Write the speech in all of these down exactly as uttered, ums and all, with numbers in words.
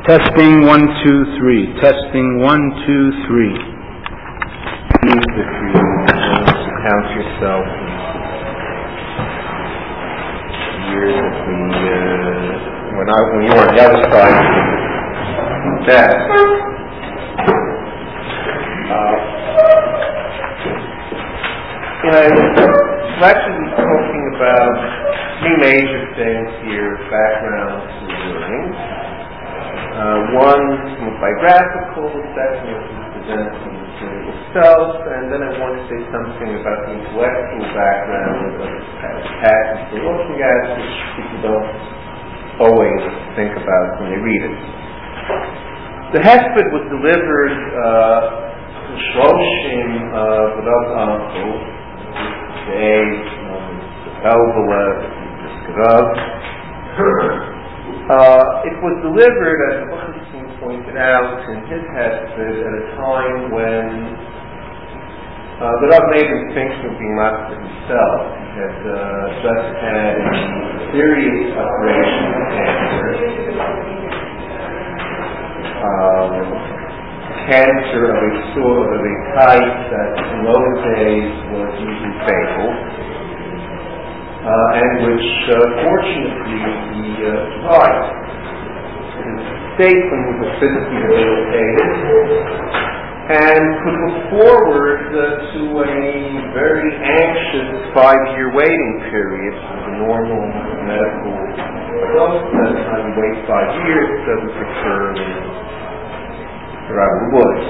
Testing one, two, three. Testing one, two, three. If you count yourself years of the uh, when I when you were on the other side of the desk, uh, you know, I'm actually talking about three major things here: background to learning. Uh, one somewhat biographical, the second is presenting the material itself, and then I want to say something about the intellectual background of the passage we're looking at, which people don't always think about when they read it. The Hesped was delivered uh, to Shloshim of Rav's uncle, today known as the Belvela, the Rav. Uh, it was delivered, as Buchstein pointed out in his Hesped, at a time when uh, the Rav made him think of being master himself. He had uh, just had a serious operation of cancer. Um, cancer of a sort of a type that in those days was usually fatal. Uh, and which, uh, fortunately, he uh, survived. His state when he was physically debilitated, and could look forward uh, to a very anxious five-year waiting period for the normal medical process. By the time you wait five years, it doesn't occur in the out of the woods.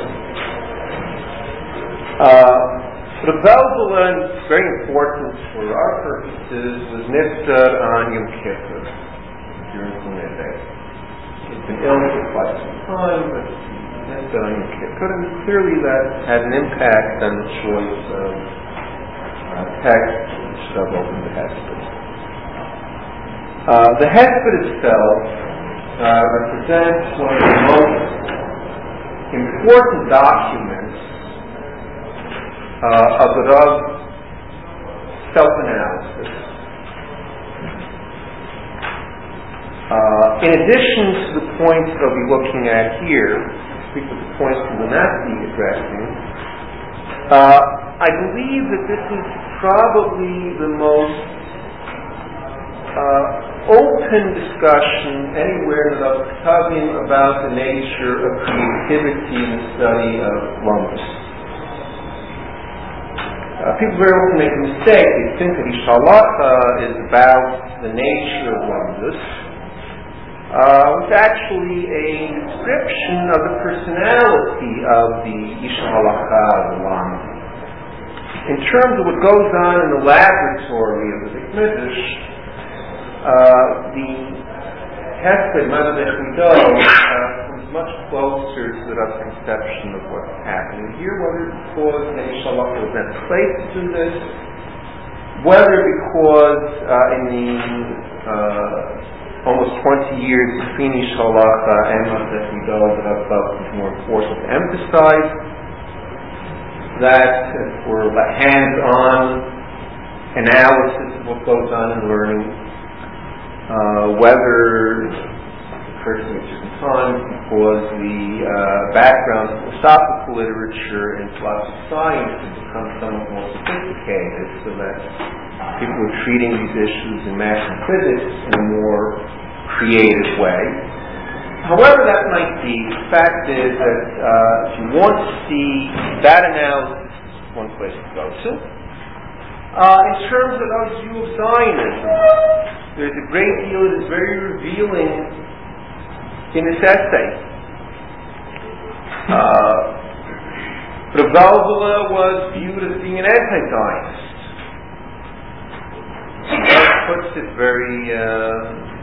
Uh, The Belvela, and it's very important for our purposes, was niftar on Yom Kippur, during Sunday. He'd been ill for quite some time, but niftar on Yom Kippur, and clearly that had an impact on the choice of uh, text which dove open the Hesped. Uh, the Hesped itself uh, represents one of the most important documents Uh, of the Rav's self-analysis. Uh, in addition to the points that I'll be looking at here, speak of the points we will not be addressing, uh, I believe that this is probably the most uh, open discussion anywhere in the Rav's about the nature of creativity in the study of Lumbus. Uh, people very often make a mistake. They think that Ish Halacha is about the nature of Lumbus. Uh, it's actually a description of the personality of the Ish Halacha, the Lama. In terms of what goes on in the laboratory of the Beit Midrash, uh, the Hesped Madadech Midol comes much closer to the conception of what's happening here, whether because the Ish Halacha was not placed to do this, whether because uh, in the uh, almost twenty years between Ish Halacha and Madadech Midol, that I felt it was more important to emphasize that for the hands-on analysis of what goes on in learning, uh, whether occurs at certain times because the uh, background of philosophical literature and philosophy science has become somewhat more sophisticated, so that people are treating these issues in math and physics in a more creative way. However that might be, the fact is that uh, if you want to see that analysis, this is one place to go to. Uh, in terms of our view of Zionism, there's a great deal that is very revealing in this essay. Uh, Rav Belvela was viewed as being an anti-Zionist. That puts it very uh,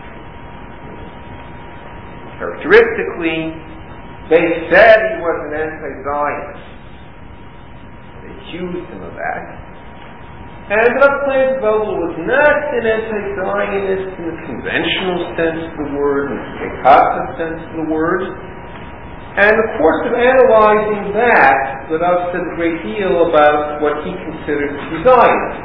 characteristically. They said he was an anti-Zionist. They accused him of that. And Rav Belvela was not an anti-Zionist in the conventional sense of the word, in the Kekata sense of the word. And in the course of analyzing that, the Rav said a great deal about what he considered to be Zionism.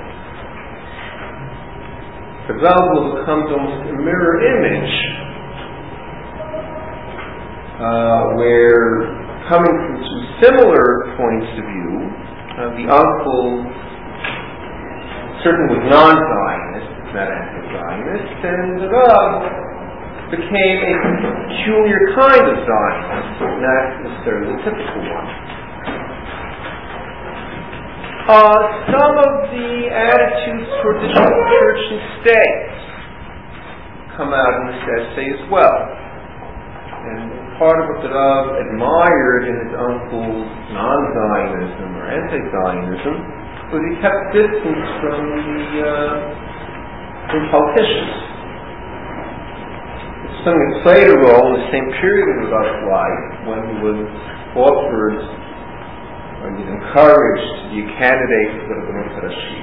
The Belvela becomes almost a mirror image uh, where, coming from two similar points of view, uh, the uncle certainly was non-Zionist, not anti-Zionist, and the Rav became a peculiar kind of Zionist, not necessarily the typical one. Uh, some of the attitudes toward the church and state come out in this essay as well. And part of what the Rav admired in his uncle's non-Zionism or anti-Zionism was he kept distance from the uh, from politicians. It's something that played a role in the same period of his life when he was offered, when he was encouraged to be a candidate for the Bnei Parashim.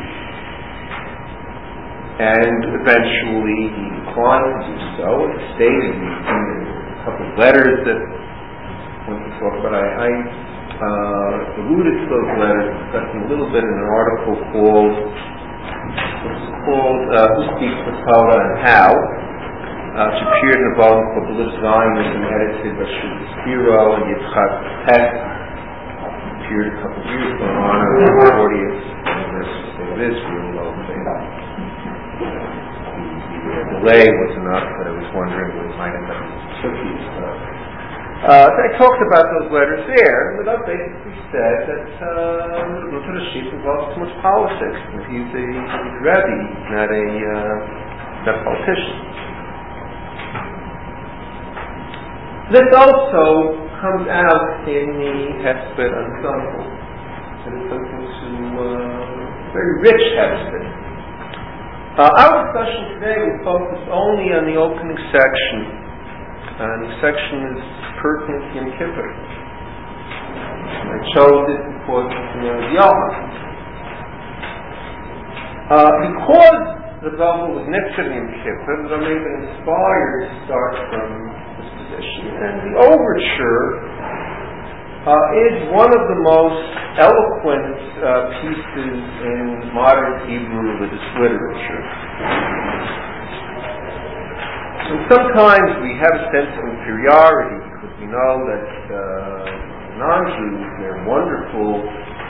And eventually he declined to do so. It stated in a couple of letters that I want to talk about. I, I uh, alluded to those letters, discussing a little bit in an article called, what's called uh, Who Speaks the Torah and How, uh, which appeared in a volume called Political Zionism, edited by Shuli Spiro and Yitzchak Peck. Appeared a couple of years ago in honor of the fortieth anniversary of Israel. The delay was enough that I was wondering what it might have been tricky stuff. Uh, so I talked about those letters there, and the Rav basically said that the Bnei Parashim involves too much politics. That he's a, he's a Rebbe, he's not a uh, not a politician. This also comes out in the Hesped Ensemble. It is something to uh, very rich Hesped. Uh, our discussion today will focus only on the opening section, and the section is pertinent to Yom Kippur. And I chose it because it's the name of Yoham. Uh, because the Bible was next to Yom Kippur, the may have been inspired to start from this position. And the overture uh, is one of the most eloquent uh, pieces in modern Hebrew religious literature. And sometimes we have a sense of inferiority because we know that uh, non-Jews, they're wonderful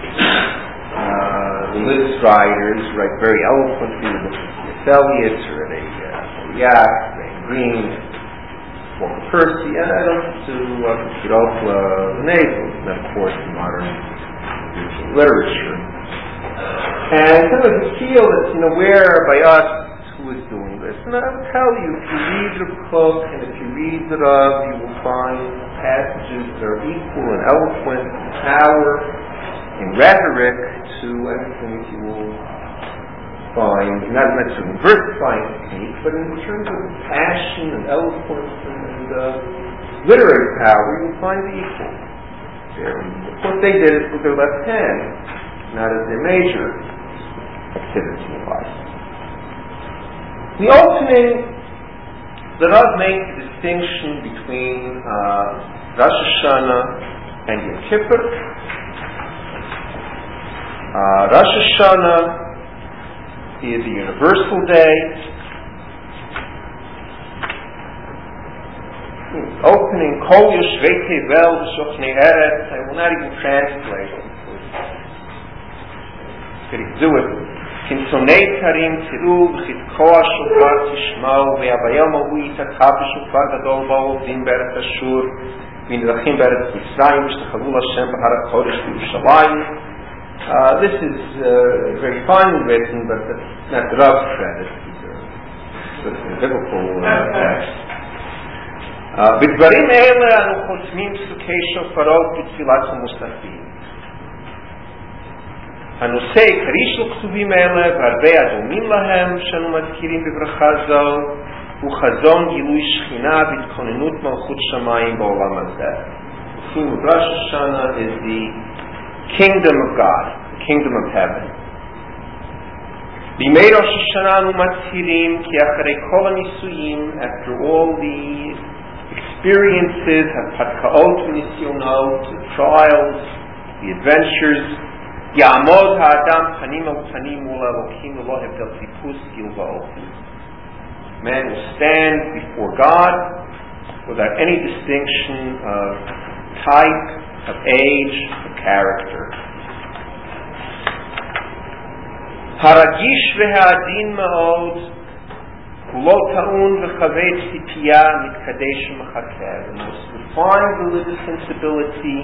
uh, religious writers, write very eloquently. We look at T S Eliot or at a uh, Yak, Ray Green, Walter Percy, and I don't to uh, Kirofla Nazel, and of course in modern literature. And sometimes we feel that, you know, where by us who is doing this. And I will tell you, if you read the Koch and if you read the Rav, you will find passages that are equal in eloquence, in power, in rhetoric to anything that you will find, not necessarily in versifying technique, but in terms of passion and eloquence and uh, literary power, you will find the equal. What they did is with their left hand, not as their major activity in life. The opening, the Rav makes a distinction between uh, Rosh Hashanah and Yom Kippur. Uh, Rosh Hashanah is a universal day. Opening Kol Yoshvei Tevel V'Shochnei Eretz. I will not even translate it. Could he do it? Kinsonei Karim Tiru V'Chitkoa Shofar Tishmau V'Abayom Ahu Yitzhak Shofar Gadol Ba'u V'Im Beret Ashur V'Nirachim Beret Mitzrayim V'Shtachavul Hashem B'Harat Kodesh V'Yerushalayim. Uh, this is uh, very finely written, but that's not the Rav's credit. It's a biblical uh, text. בדברים אלה אנו חותמים פסוקי שופרות בתפילת המוספים. הנושא העיקרי של כתובים אלה והרבה הדומים להם שאנו מזכירים בברכה זו הוא חזון גילוי שכינה והתכוננות מלכות שמיים בעולם הזה. The theme of Rosh Hashanah is the kingdom of God, the kingdom of heaven. בימי ראש השנה אנו מצהירים כי אחרי כל הניסויים, after all the experiences, הפתקאות וניסיונות, the trials, the adventures, יעמוד האדם פנים אל פנים מול אלוקים ולא הבדל טיפוס גיל ואופי. Man will stand before God without any distinction of type, of age, of character. Haragish v'ha'adin ma'od Lo ta'un v'chaved tzipiyah mitkadesh mechaker. The most refined religious sensibility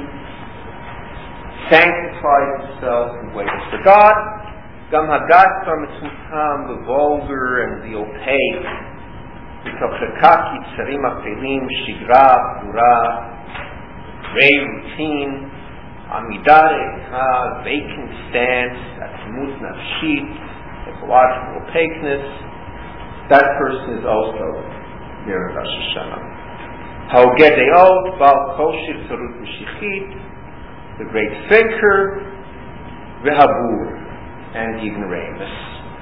sanctifies itself and waits for God. Gam hagasar mitzumtam, the vulgar and the opaque. V'tochekak yitzarim apelim, shigra, pura, gray routine, amidare ha, vacant stance, atzimut nafshit, psychological opaqueness. That person is also near Rosh Hashanah. Ha'ogedeot, Baal Koshit Tzarut Mishichit, the great thinker, V'habur, and the ignoramus,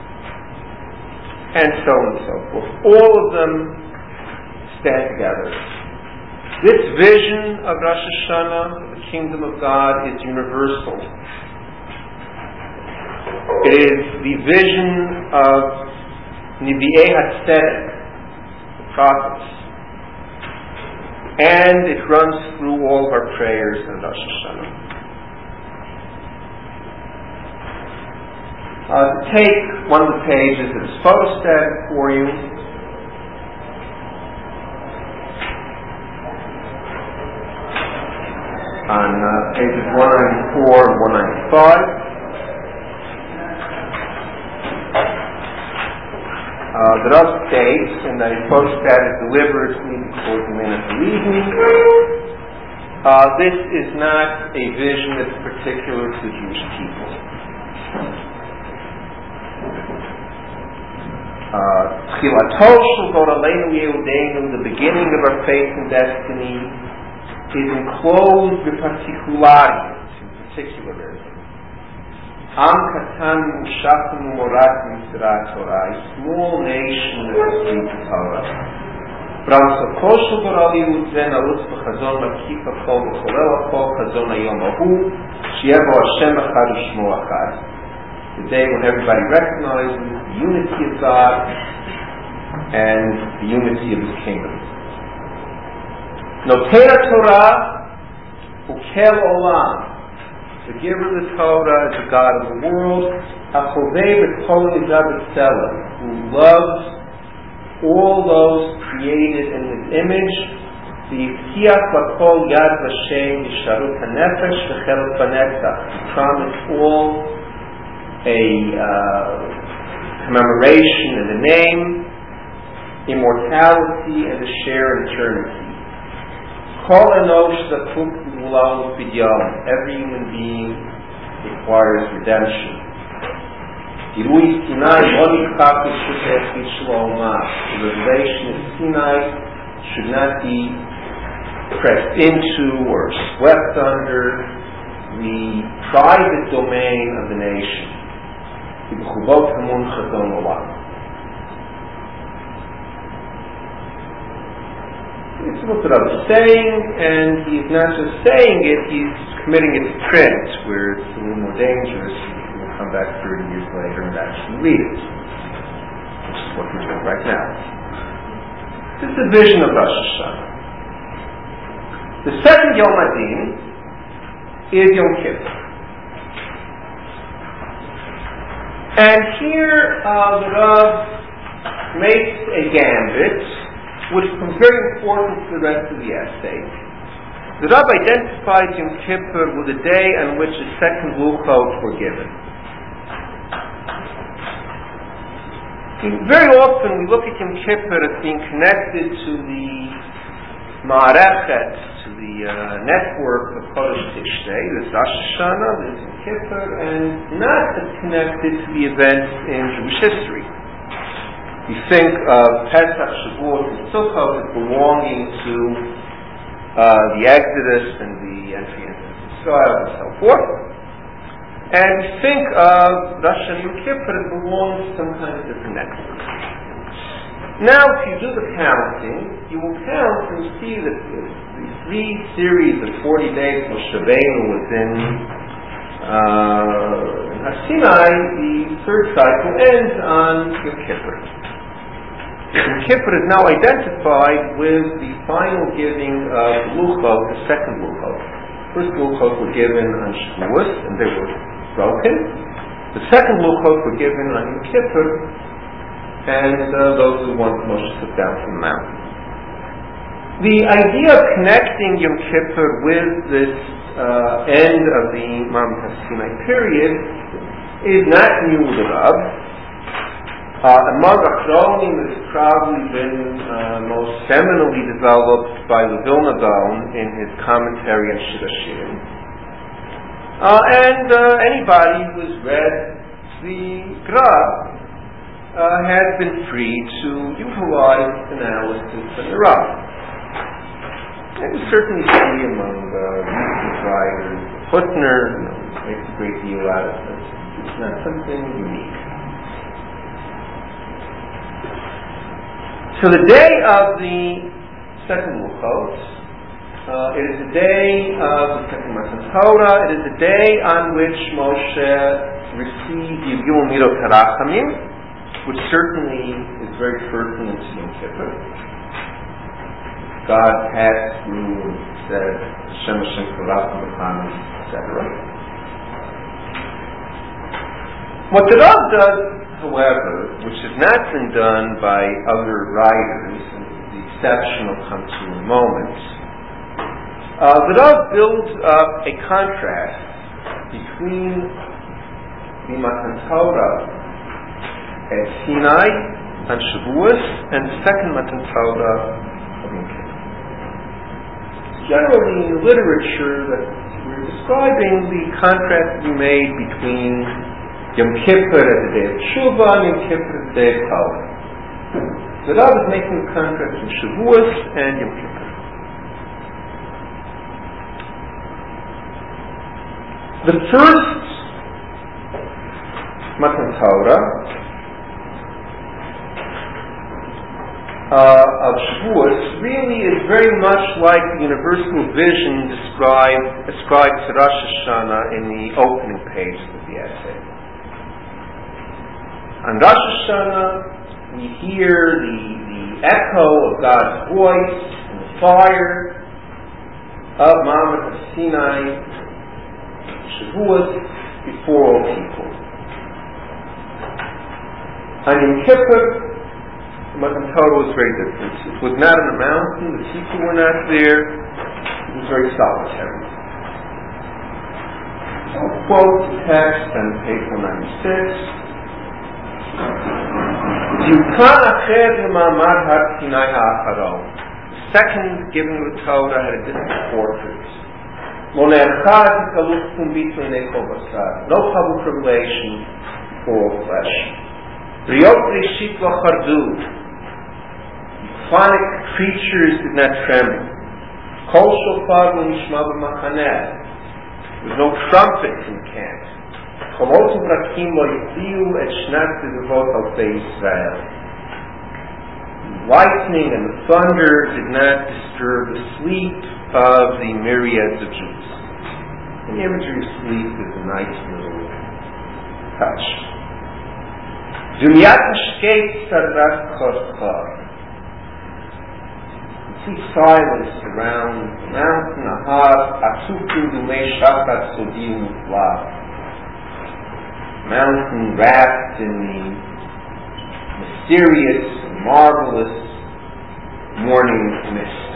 and so on and so forth. All of them stand together. This vision of Rosh Hashanah, the kingdom of God, is universal. It is the vision of Nibi'ei HaTzedek, the prophets, and it runs through all of our prayers in Rosh Hashanah. Uh, to take one of the pages that is photostated for you, on uh, pages one ninety-four and one ninety-five. Uh, the Rav states, and that he photostat is delivered to me before the minute of the evening. Uh, this is not a vision that's particular to the Jewish people. Tchilato shel Vod Aleinu Yehudeinu, the beginning of our faith and destiny, is enclosed with particularities, in particularism. Am katan u'shachim u'morat mitzrat Torah, a small nation that received Torah. Bram sofo shel Torah li'utzen alutz b'chazon makif ha'chol v'cholel ha'chol chazon hayom hahu, sheyeh bo Hashem echad u'shmo echad. The day when everybody recognizes the unity of God and the unity of His kingdom. Notei Torah ukel olam. The giver of the Torah is the God of the world, who loves all those created in His image. He promised all a uh, commemoration and a name, immortality, and a share in eternity. Every human being requires redemption. The revelation of Sinai should not be pressed into or swept under the private domain of the nation. It's what the Rav is saying, and he's not just saying it, he's committing it to print, where it's a little more dangerous. We'll come back thirty years later and actually read it, which is what we're doing right now. This is the vision of Rosh Hashanah. The second Yom Adin is Yom Kippur. And here uh, the Rav makes a gambit, which becomes very important for the rest of the essay. The Rav identifies Yom Kippur with the day on which the second luchot were given. Very often we look at Yom Kippur as being connected to the Ma'arechet, to the uh, network of Chodesh Tishrei. There's Rosh Hashanah, there's Yom Kippur, and not as connected to the events in Jewish history. We think of Pesach, Shavuot, and Sukkot as belonging to uh, the Exodus and the entry into Israel and so forth. And we think of Rosh Hashanah Yom Kippur as belonging to some kind of different network. Now, if you do the counting, you will count and see that the, the three series of forty days Moshe Rabbeinu was in uh, Sinai, the third cycle ends on Yom Kippur. Yom Kippur is now identified with the final giving of luchot, the second luchot. First luchot were given on Shavuos, and they were broken. The second luchot were given on Yom Kippur, and uh, those are the ones Moshe took down from the mountain. The idea of connecting Yom Kippur with this uh, end of the Mount Sinai period is not new with the Rav. Uh, among Achronim, it has probably been uh, most seminally developed by the Vilna Gaon in his commentary on Shirashirim. Uh, and uh, anybody who has read the Gra uh, has been free to utilize analysis of the Rav. And we certainly see among uh, recent writers, Hutner, you know, makes a great deal out of it. It's not something unique. So the day of the second Luchot, uh, it is the day of the second Matan Torah. It is the day on which Moshe received Yeviyul Midot Harachamim, which certainly is very pertinent to Yom Kippur. God passed through and said, Hashem Hashem Karacham B'Chanim, et cetera. What the Rav does, however, which has not been done by other writers, and the exception will come to in a moment, uh, the Rav builds up a contrast between the Matan Torah at Sinai on Shavuos and the second Matan Torah of Yom Kippur. Generally, in the literature that we're describing, the contrast we made between Yom Kippur as the day of Tshuva and Yom Kippur as the day of Torah. The Rav is making a contrast between Shavuos and Yom Kippur. The first Matan Torah uh, of Shavuos really is very much like the universal vision described ascribed to Rosh Hashanah in the opening pages of the essay. On Rosh Hashanah, we hear the, the echo of God's voice and the fire of Mount Sinai, Shavuos, before all people. On Yom Kippur, the Matan Torah was very different. It was not on a mountain, the people were not there, it was very solitary. So I'll quote the text on page one ninety-six. The second giving of the Torah had a different portrait. No public revelation for all flesh. The Phonic creatures did not tremble. There was no trumpet in the camp. Lightning and the thunder did not disturb the sleep of the myriads of Jews. And the imagery of sleep is a nice little touch. You see silence around the mountain, mountain wrapped in the mysterious and marvelous morning mist.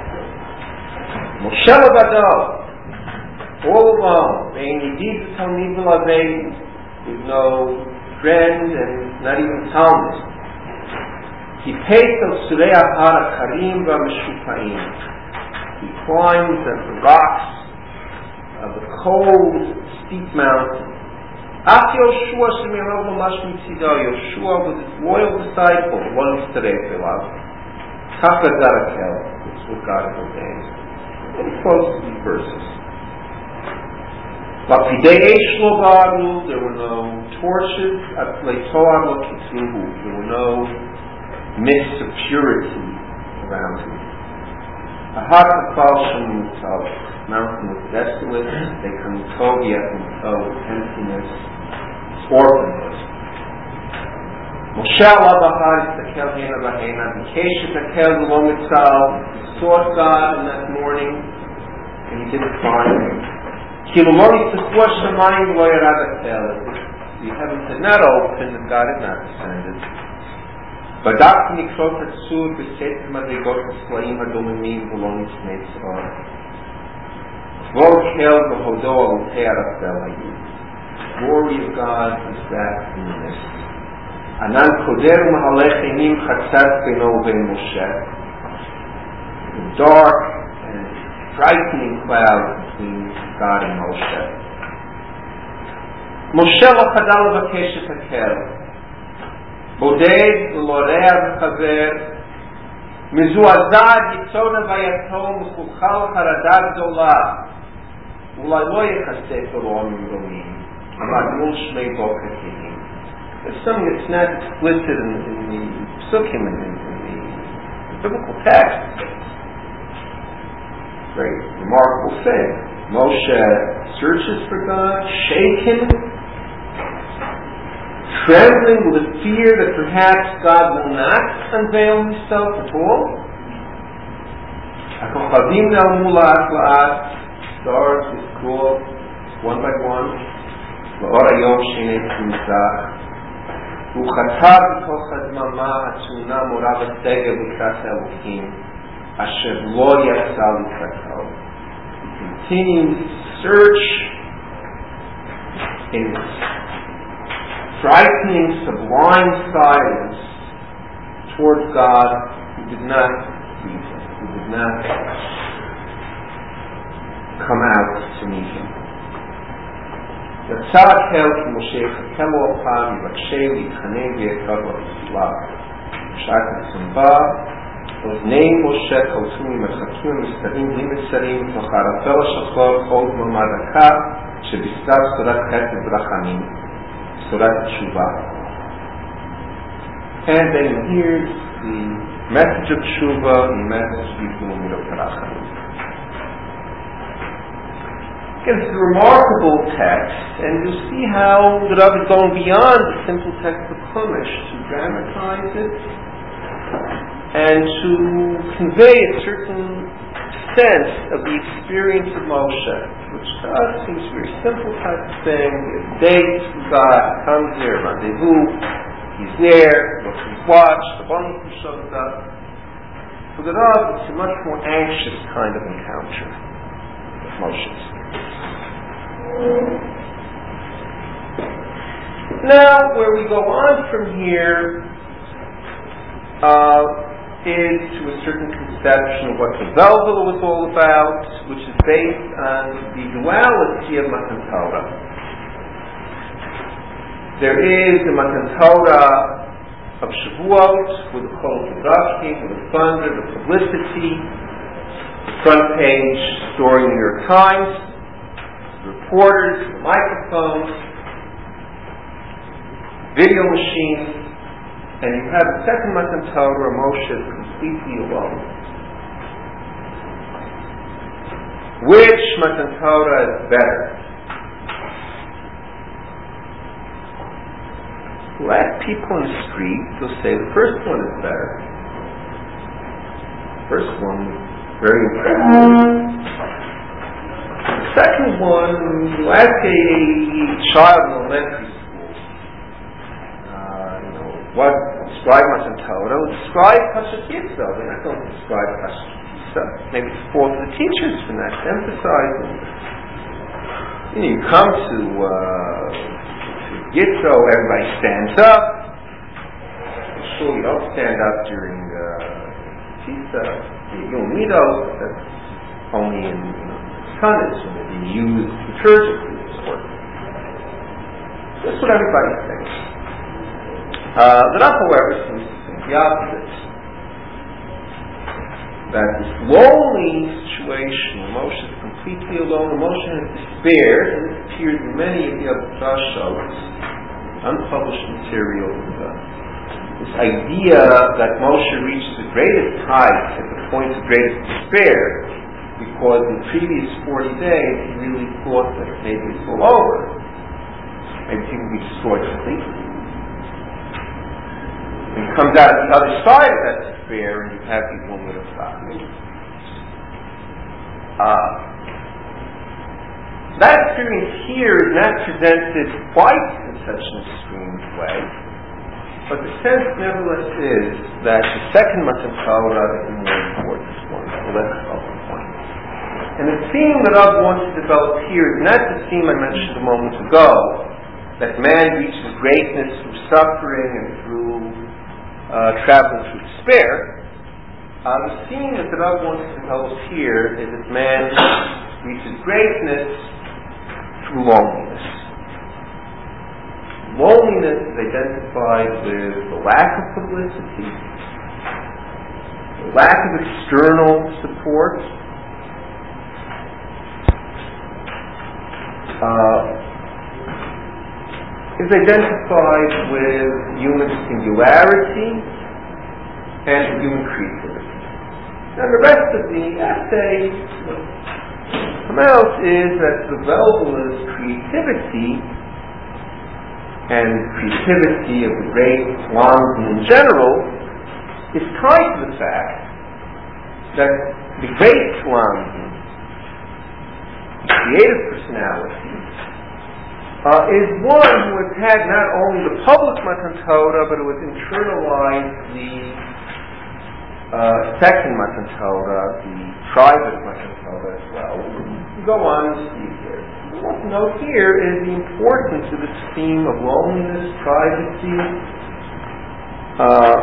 Moshe Rabbeinu, all alone, with no friend and not even Talmud. He climbs the rocks of the cold, steep mountain. Yoshua was his loyal disciple, one Tzarech Elav. Chafazarakel, this is what God has ordained. Very close to these verses. There were no torches, there were no mists of purity around him. The mountain was desolate, they come Tovia and so emptiness, orphanhood. Moshe Alabahar Yistakel Hena Bahena Bikesh Yistakel Lo Mitzal, he sought God in that morning, and he didn't find him. Ki Lo Yistakuah Shamayim Lo Yarad Atel. The heavens had not opened, and God had not descended. But Doctor Nikrot Hatsur B'Sefer Madrigot Haslaim Hadomimim V'Lo Nitznei Tzor. V'Lo Kel V'Hodo Alutei Arafel Hayim. Glory of God is that in the mist. Anan Koder Mahalech Einim Chatzat Beno U'Bein Moshe. The dark and frightening cloud between God and Moshe. Moshe lo chadal levakesh et hakel. Boded v'lorea v'chaver. Mezuazad yitzona v'yatom v'chulchal charada gdola. Ulai lo yechaseh Toro amim romim. Amad mul shmei boker tehim. There's something that's not explicit in, in the psukim, in, in the biblical text. Very remarkable thing. Moshe searches for God, shaken, trembling with a fear that perhaps God will not unveil himself at all. Stars with crawl one by one. וכתב בתוך הדממה הצונה מורה בסגל לקראת האלוקים אשר לא יצא לקראתו. He continues to search in frightening, sublime silence towards God who did not see him, who did not come out to meet him. יצא הקהל כי משה יחכה לו הפעם, יבקשה להתחנן ויקרב לתפילה. בשעת הצנבה, אוזני משה קלטו ממרחקים המסתרים בלי מסרים, תוך הערפל השחור כל דממה דקה, שבסתיו סורת חסד ברחמים, סורת תשובה. And then he hears the message of Tshuva, the message of Yifumim of Rachamim. It's a remarkable text, and you'll see how the Rav is going beyond the simple text of Chumash to dramatize it and to convey a certain sense of the experience of Moshe, which to us seems a very simple type of thing. A date with God, comes there, rendezvous, he's there, looks at his watch, the bundle shows up. For the Rav, it's a much more anxious kind of encounter with Moshe's. Now, where we go on from here uh, is to a certain conception of what the Velvel was all about, which is based on the duality of Matan Torah. There is the Matan Torah of Shavuot, with the Kol Kedashi, with the thunder, the publicity, the front page story in the New York Times, reporters, the microphones, video machines, and you have the second Matan Torah where Moshe is completely alone. Which Matan Torah is better? You ask people in the street, they'll say the first one is better. The first one is very impressive. The second one, you ask a child in elementary school, uh, you know, what describe Matan Torah, describe Kashat Yitzhak. They're not going to describe Kashat Yitzhak. Maybe it's fault of the teachers for not emphasizing. You know, you come to, uh, to Yitzhak, everybody stands up. Sure, you don't stand up during uh, Yitzhak. You don't need those. That's only in, you know, tonnage when they're being used liturgically this work. That's what everybody thinks. Uh, the Rav, however, seems to think the opposite. That this lonely situation, Moshe is completely alone, Moshe has despaired, and this appears in many of the other drashos, unpublished material. Uh, this idea that Moshe reached the greatest height at the point of greatest despair, because in the previous forty days he really thought that maybe it's all over. Maybe he would be destroyed completely. And he comes out on the other side of that despair, and you have these luminous values. Uh, that experience here is not presented quite in such an extreme way, but the sense nevertheless is that the second Matan Torah is the more important one, the less developed one. And the theme that Rav wants to develop here is not the theme I mentioned a moment ago, that man reaches greatness through suffering and through uh, traveling through despair. Uh, the theme that the Rav wants to develop here is that man reaches greatness through loneliness. Loneliness is identified with the lack of publicity, the lack of external support, uh, is identified with human singularity and human creativity. And the rest of the essay come out is that the Welbler's creativity and creativity of the great Langen in general is tied to the fact that the great Langen, the creative personality, uh, is one who has had not only the public Matan Torah, but who has internalized the uh, second Matan Torah, the private Matan Torah as well. We go on to see here. What to note here is the importance of this theme of loneliness, privacy, uh,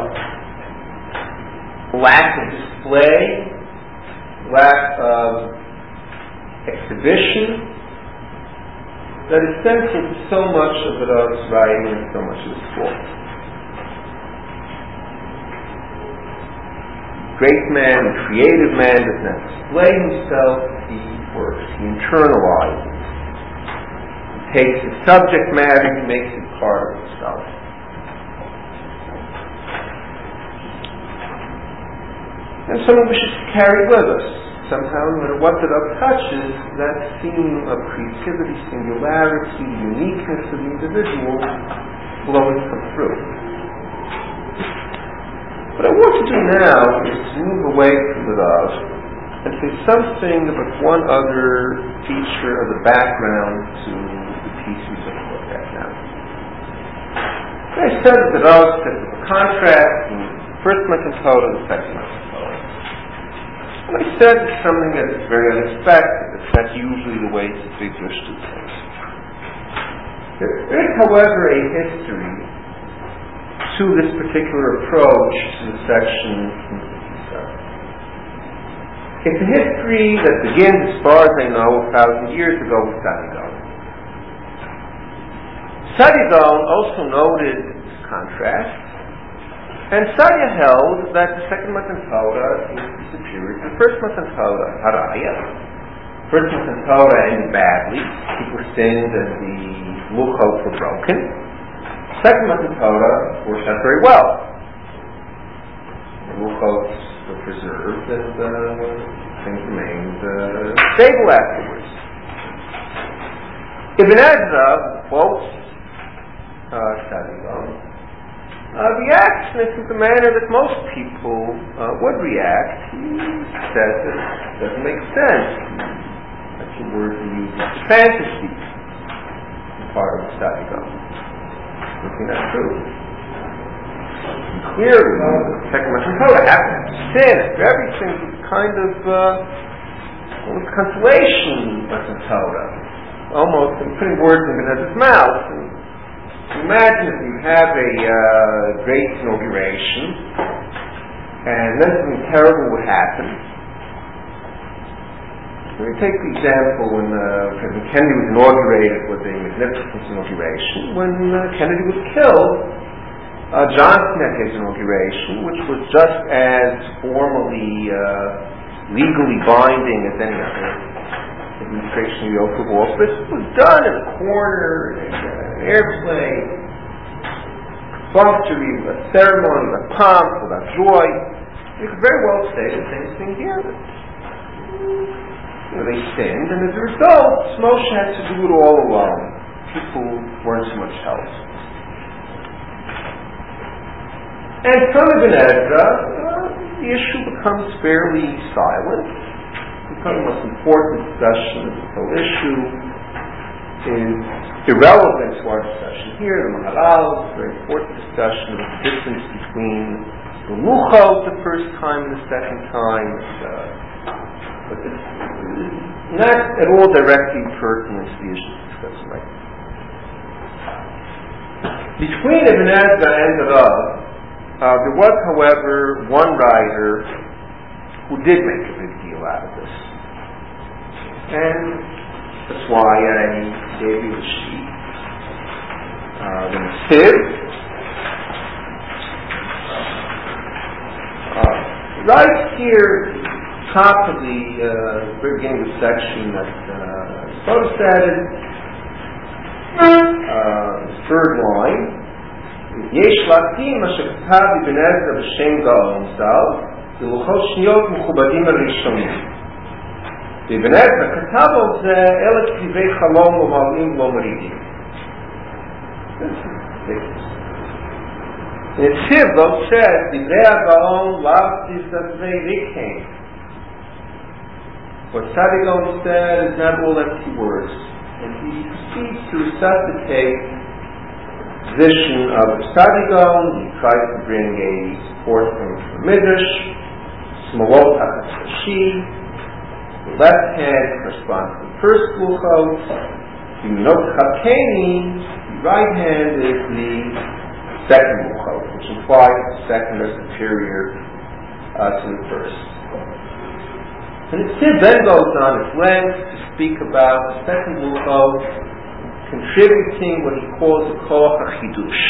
lack of display, lack of exhibition, that is central to so much of the Rav's writing and so much of his thought. Great man, creative man does not display himself, he works, he internalizes. Takes the subject matter, he makes it part of himself. And something we should carry with us. Somehow, no matter what the Rav touches, that theme of creativity, singularity, uniqueness of the individual will always come through. What I want to do now is to move away from the Rav and say something about one other feature of the background to piece we're going to look at now. I said that the Rav sets up a contrast in the first Matan Torah and the second Matan Torah. And I said it's something that is very unexpected. It's not usually the way Tzvi Jewish do things. There is, however, a history to this particular approach to the section from fifty-seven. It's a history that begins, as far as I know, a thousand years ago with Sadigal. Sadigal also noted this contrast, and Sadia held that the second Matan Torah is superior to the first Matan Torah. Haraya. First Matan Torah ended badly. People sinned and the luchot were broken. Second Matan Torah worked out very well. The luchot were preserved and uh, things remained uh, stable afterwards. Ibn Ezra quotes Uh, uh, reacts in the manner that most people uh, would react. He says it doesn't make sense. That's a word he uses. Fantasy is part of the study, though. I think that's true. Clearly, the second Matan Torah happened to sin. Everything was kind of uh, well, with consolation Matan Torah. Almost in putting words in his mouth. And imagine if you have a uh, great inauguration, and then something terrible would happen. Let me take the example when uh, President Kennedy was inaugurated with a magnificent inauguration. When uh, Kennedy was killed, uh, Johnson had his inauguration, which was just as formally, uh, legally binding as any other administration of the oath of office. It was done in a corner, in an airplane, perfunctory, without ceremony, without pomp, without joy. You could very well say the same thing here. That, you know, they sinned, and as a result, Moshe had to do it all alone. People weren't so much help. And from Ibn Ezra, uh, the issue becomes fairly silent. It becomes the most important discussion of the whole issue is irrelevant to our discussion here. The Maharal is a very important discussion of the difference between the Luchot the first time and the second time. Uh, but it's not at all directly pertinent to the issue discussed right now. Between Ibn Ezra and the Rav, uh, there was, however, one writer who did make a big deal out of this. And that's why I gave you the sheet. Uh, the Siv, uh, right here, top of the uh, very beginning of the section that uh, Soda said, uh, the third line, יש להתאים מה שכתב אבן עזרא בשם גאון ז"ל בלוחות שניות מכובדים הראשונים. ואבן עזרא כתב על זה אלה כתיבי חלום ומעלים לא מרידים. ציב לא says דברי הגאון לאו תזדברי ריקם. What Sadi Gaon said is not all empty words. And he proceeds to resuscitate position of Sadi Gaon. He tries to bring a support from the Midrash, Smolot HaChashi. The left hand corresponds to the first Luchot. The Minot Chakeni, the right hand is the second Luchot, which implies the second or superior uh, to the first. And it then goes on its length to speak about the second Luchot contributing what he calls the Koach HaChidush.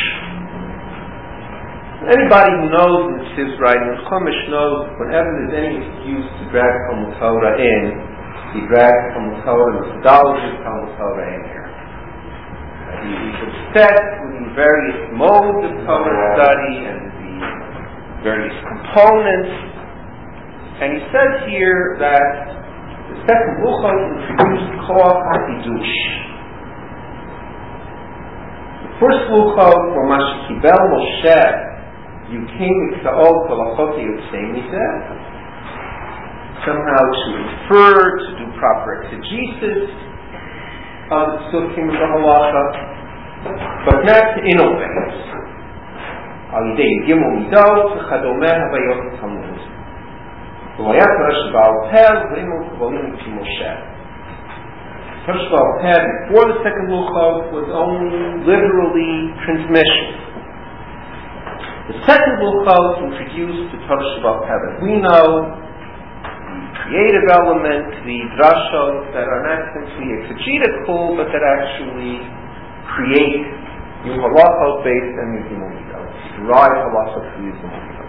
Anybody who knows in Siv's writing, and Chumash knows whenever there's any excuse to drag Talmud Torah in, he drags Talmud Torah, the methodology of Talmud Torah in here. Uh, he, he's obsessed with the various modes of Torah study and the various components. And he says here that the second Luchot introduced Koach HaChidush. First Luchot for Mashikibel Moshe, you came with Sa'ol Kolachot Yotzei somehow to infer, to do proper exegesis of the Sukkim of the Halacha, but not to innovate. Al Yidei Gimel Midot Chadomeh Havayot Talmud. V'layat Rosh Baal Peh V'imel Kvolim Pi Moshe. Rosh Baal Peh, before the second Luchot, was only literally transmission. The second Luchot introduced the Torah Baal Peh that we know, the creative element, the drashot that are not simply exegetical, but that actually create new halachot based on these Yimumidot, derive halachot from these Yimumidot.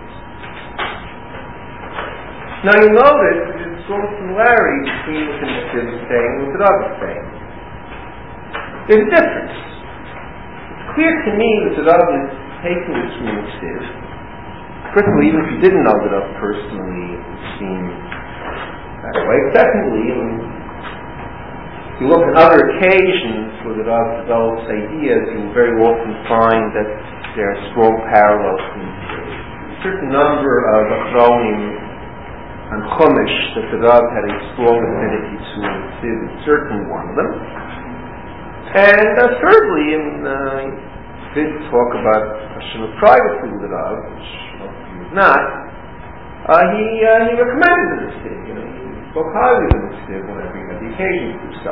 Now you notice there's a strong similarity between what the Nesiv is saying and what the Rav is saying. There's a difference. It's clear to me that the Rav is taking this from the Nesiv. First of all, even if you didn't know the Rav personally, it would seem that way. Secondly, I mean, if you look at other occasions where the Rav develops ideas, you will very often find that there are strong parallels in a certain number of achronim and Chumash that the Rav had a strong affinity to, and Nesiv is certainly one of them. And uh, thirdly, in uh, did talk about Hashem privately with the Rav, which most of you would not. Uh, he uh, he recommended the Nesiv. You know, he spoke highly of the Nesiv whenever he had the occasion to do so.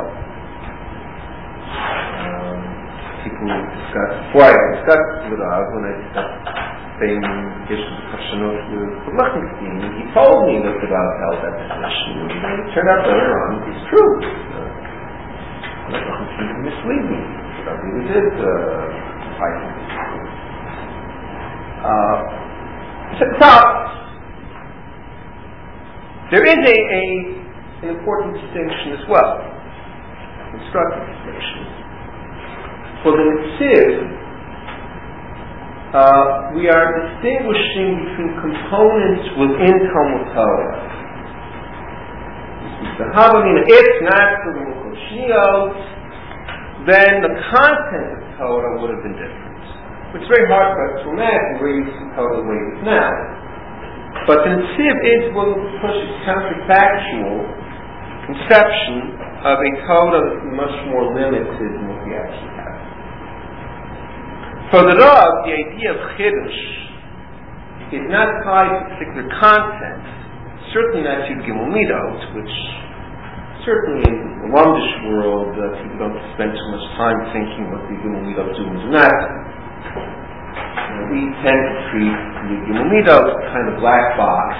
Um, people discuss before I discussed with the Rav, when I discussed same issues of Hashanot with Lichtenstein, he told me that the Rav held that position, and it turned out later on it's true. Uh, Lichtenstein mislead me. The Rav really did. Uh, I think. Uh, so, top, there is a, a an important distinction as well, a constructive distinction. For the Nesiv, uh, we are distinguishing between components within Talmud Torah. The Havamina, it's not for the Luchot, then the content of Torah would have been different. It's very hard for us to imagine where you see Torah the way it is now. But the Netziv is what we push its counterfactual conception of a Torah that's much more limited than what we actually have. For the Rav, the idea of Chiddush is not tied to particular content, certainly not to Gimel Midot, which certainly in the Lamdish world uh, people don't spend too much time thinking what the Gimel Midot do and do not. Uh, we tend to treat the Gimel Midot as a kind of black box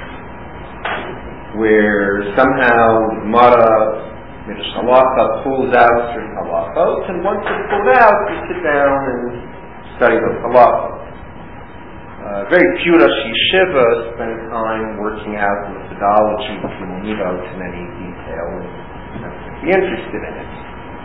where somehow the Gemara, Midrash Halacha, pulls out certain halachos, and once it's pulled out, you sit down and study those halachos. Uh, very few Rosh Yeshiva spend time working out the methodology of Gimel Midot in any detail and be interested in it.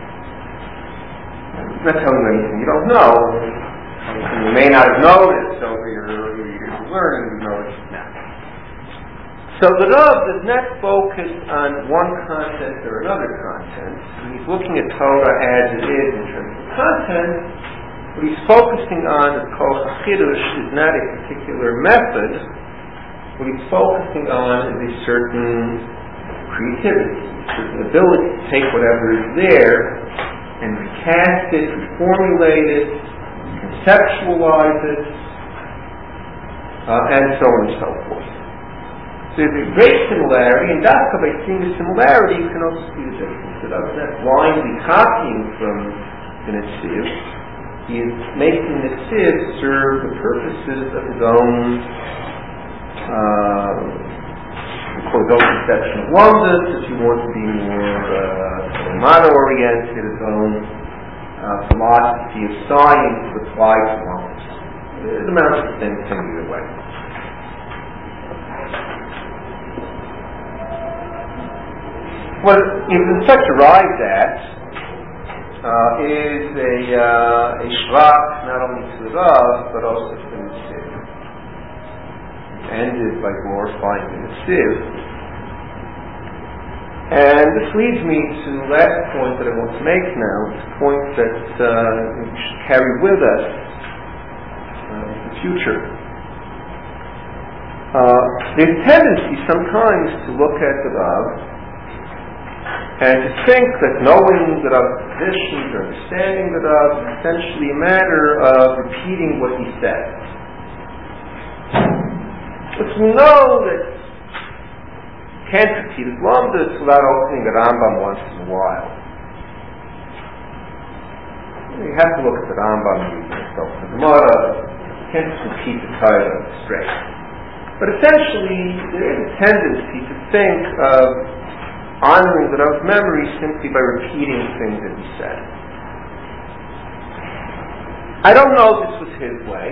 It's not telling you anything you don't know. You may not have noticed over your earlier years of learning, you noticed now. So the Rav does not focus on one content or another content. He's looking at Torah as it is in terms of content. What he's focusing on is called Chiddush is not a particular method. What he's focusing on is a certain creativity, a certain ability to take whatever is there and recast it, reformulate it, conceptualize it, uh, and so on and so forth. So there's a great similarity, and Dafka, by seeing the similarity, you can also see the difference. That I'm not blindly copying from the Netziv. He is making the Netziv serve the purposes of his own uh, his own conception of Lamdas, if you want to be more uh, motto-oriented, his own uh, philosophy of science applied to Lamdas. It amounts to the same thing either way. What you've in fact arrived at uh, is a uh, a shvach not only to the Rav but also to the Netziv. It ended by glorifying the Netziv, and this leads me to the last point that I want to make now. It's a point that uh, we should carry with us uh, in the future. Uh, there's a tendency sometimes to look at the Rav and to think that knowing the Rav's positions or understanding the Rav is essentially a matter of repeating what he said. But we know that you can't repeat his Lamdas without opening the Rambam once in a while. You have to look at the Rambam, you yourself the Gemara. You can't just repeat the Torah straight. But essentially, there is a tendency to think of honoring the Rav's memory simply by repeating things that he said. I don't know if this was his way.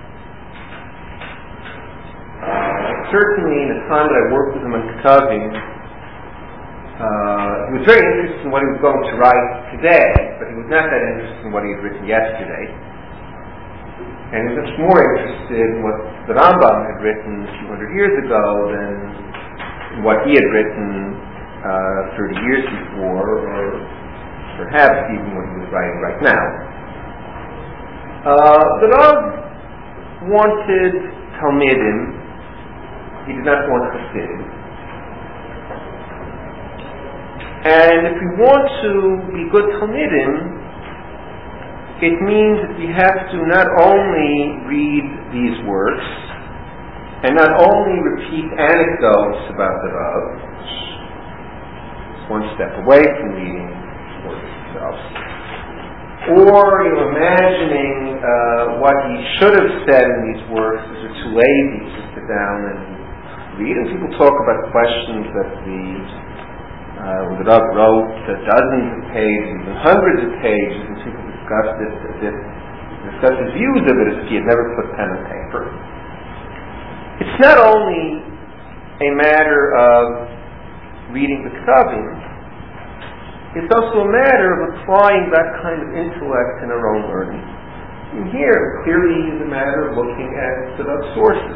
Uh, certainly in the time that I worked with him on Ketuvim, uh, he was very interested in what he was going to write today, but he was not that interested in what he had written yesterday. And he was much more interested in what the Rambam had written a few hundred years ago than what he had written Uh, thirty years before, or perhaps even what he was writing right now. Uh, the Rav wanted Talmidim. He did not want Hasidim. And if we want to be good Talmidim, it means that we have to not only read these works and not only repeat anecdotes about the Rav, one step away from reading the work itself, or you know, imagining uh, what he should have said in these works is too lazy to sit down and read. And people talk about questions that the uh, the Rav wrote uh, dozens of pages, even hundreds of pages, and people discussed it as if discussed his views of it as if he had never put pen and paper. It's not only a matter of reading the Ketuvim, it's also a matter of applying that kind of intellect in our own learning. And here, clearly, is a matter of looking at the Rav sources.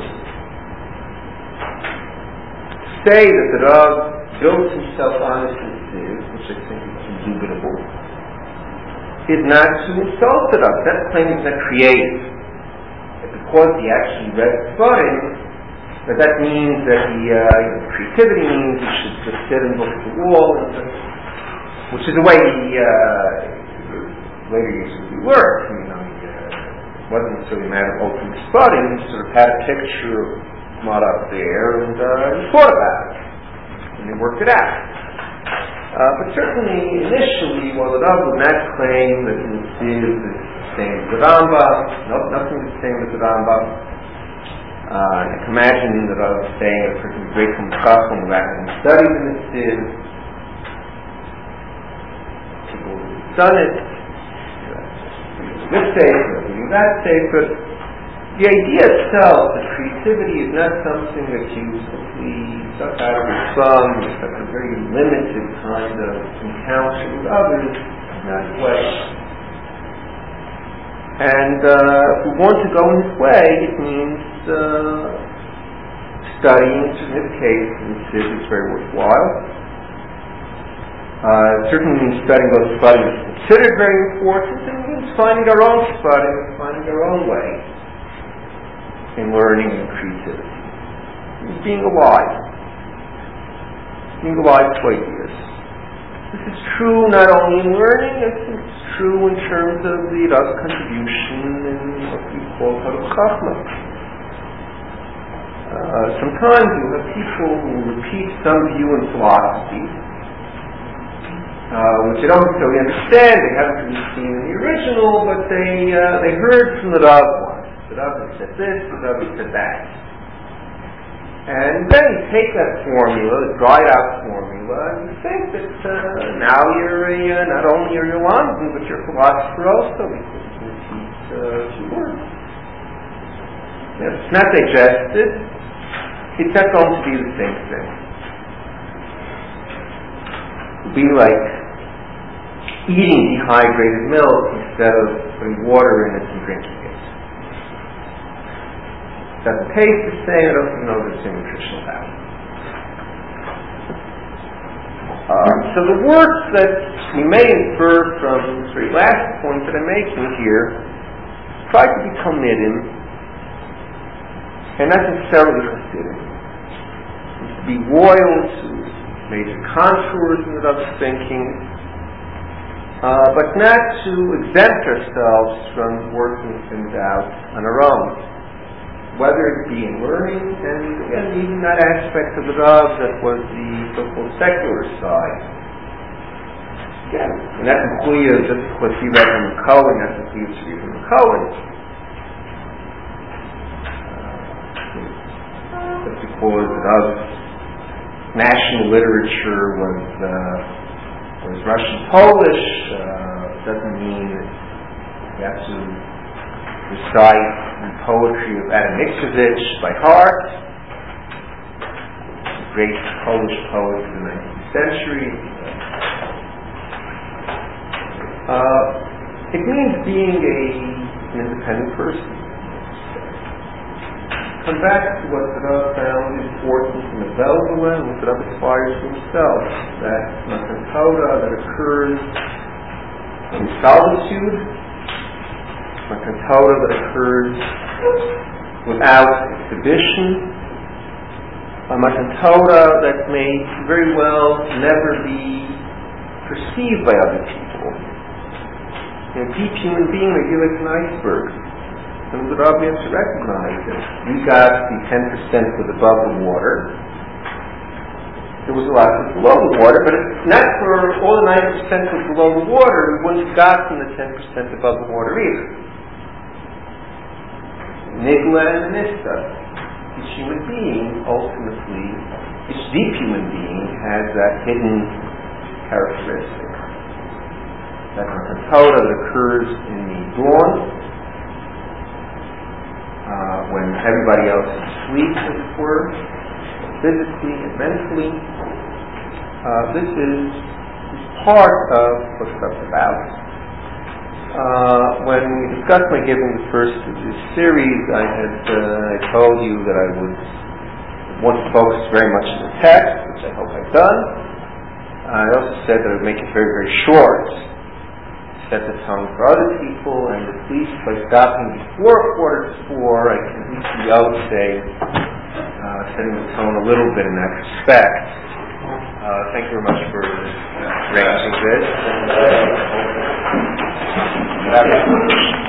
To say that the Rav built himself on his Netziv, which I think is indubitable, is not to insult the Rav. That claim is not creative. Because he actually read Sfarim, that that means that he, uh, you know, creativity means he should just sit and look at the wall, and just, which is the way he uh, later usually worked. You know, he uh, wasn't necessarily a matter of opening Sfarim. He sort of had a picture of Mud up there, and uh, he thought about it, and he worked it out. Uh, but certainly, initially, while the Rav would not claim that the Siv is the same as the Rambam, no, nothing is the same as the Rambam. Uh, I can imagine that I was saying a person with great chacham who actually studied in the Siv. People who've done it, this safe, reading that safe, but the idea itself, that creativity is not something that you simply suck out of your thumb, it's like a very limited kind of encounter with others in that way. And uh, if we want to go in this way, it means uh, studying, in this case, is very worthwhile. Uh, it certainly means studying those studies that's considered very important, and it means finding our own study and finding our own way in learning and creativity. It's being alive. Being alive to ideas. This is true not only in learning, it's true in terms of the Rav's contribution in what we call Haruch Chachma. Uh, sometimes you have people who repeat some view in philosophy, uh, which they don't necessarily understand, they haven't really seen in the original, but they uh, they heard from the Rav once. The Rav said this, the Rav said that. And then you take that formula, the dried out formula, and you think that uh, now you're a, uh, not only are you London, but you're a philosopher also, because you repeat uh, two words. If it's not digested, it's not going to be the same thing. It'll be like eating dehydrated milk instead of putting water in it and drinking it. It doesn't taste the same, it doesn't know the same nutritional value. Um, so the works that we may infer from this very last point that I'm making here try to be Talmidim and not necessarily Hasidim. To be loyal to major contours in the Rav's thinking, uh, but not to exempt ourselves from working things out on our own, whether it be in learning, and again, even that aspect of the Rav that was the so-called secular side. Again, and that's included just because he read from Cohen, that's included to read from Cohen. Just because the Rav's national literature was uh, was Russian Polish, uh, doesn't mean you have to recite the poetry of Adam Mickiewicz by heart, the great Polish poet of the nineteenth century. Uh, it means being a, an independent person. Come back to what the Rav found important in the Velvela and what the Rav aspires to himself, that Matan Torah that occurs in solitude, Matan Torah that occurs without exhibition, a Matan Torah that may very well never be perceived by other people. A deep human being may be like an iceberg. And the Rav has to recognize that we got the ten percent was above the water. There was a lot that was below the water, but if not for all the ninety percent was below the water, we wouldn't have gotten the ten percent above the water either. Nigla and Nista. Each human being, ultimately, each deep human being has that hidden characteristic. That Torah that occurs in the dawn, uh, when everybody else is asleep, as it were, physically and mentally. Uh, this is part of what that's about. Uh, when we discussed my giving the first of this series, I had uh, I told you that I would want to focus very much on the text, which I hope I've done. I also said that I would make it very, very short. set the tone for other people, and at least by stopping before quarter to four, I can at least be out, say, uh, setting the tone a little bit in that respect. Uh, thank you very much for arranging this. And, uh,